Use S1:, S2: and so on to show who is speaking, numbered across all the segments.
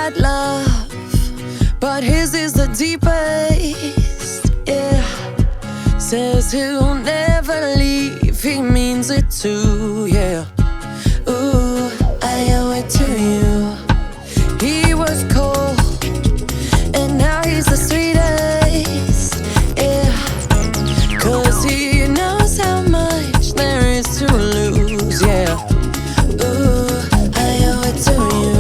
S1: got love, but his is the deepest, yeah. Says he'll never leave, he means it too, yeah. Ooh, I owe it to you. He was cold, and now he's the sweetest, yeah. 'Cause he knows how much there is to lose, yeah. Ooh, I owe it to you.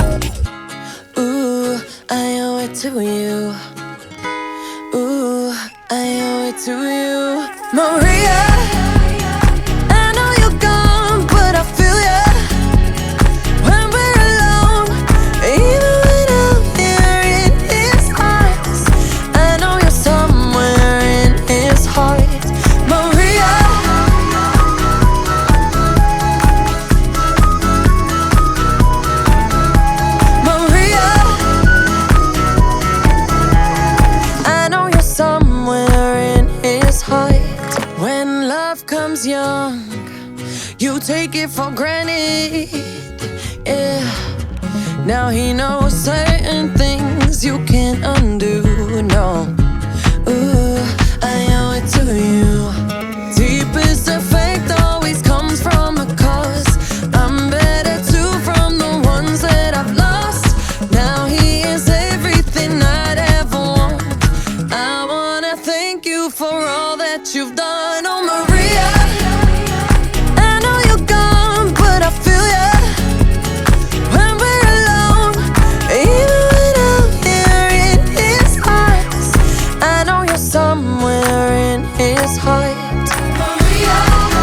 S1: Ooh, I owe it to you. Ooh, I owe it to you. Maria, I know you're gone, but I feel ya when we're alone. Even when I'm here in his eyes, I know you're somewhere in his heart. Maria, Maria, I know you're somewhere in his heart. When love comes young, you take it for granted, yeah. Now he knows certain things you can't undo, no. Ooh, I owe it to you. Deepest effect always comes from a cause. I'm better too from the ones that I've lost. Now he is everything I'd ever want. I wanna thank you for all that you've done, oh Maria. I know you're gone, but I feel ya when we're alone. Even when I'm here in his eyes, I know you're somewhere in his heart. Maria,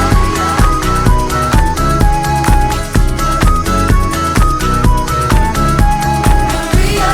S1: Maria,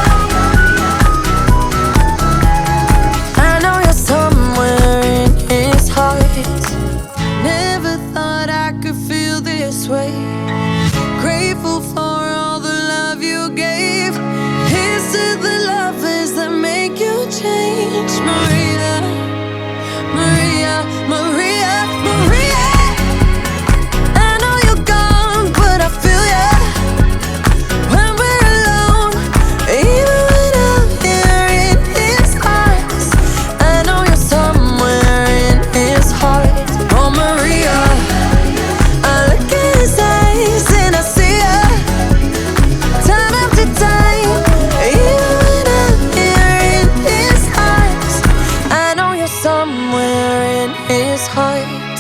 S1: I know you're somewhere in his heart. Never thought I could feel this way. Grateful for all the love you gave. Here's to the lovers that make you change. Maria, Maria, Maria, Maria. I know you're gone, but I feel ya when we're alone. Even when I'm here in his eyes, I know you're somewhere in his heart. Oh Maria, I look in his eyes and I see ya time after time. Even when I'm here in his eyes, I know you're somewhere in his heart.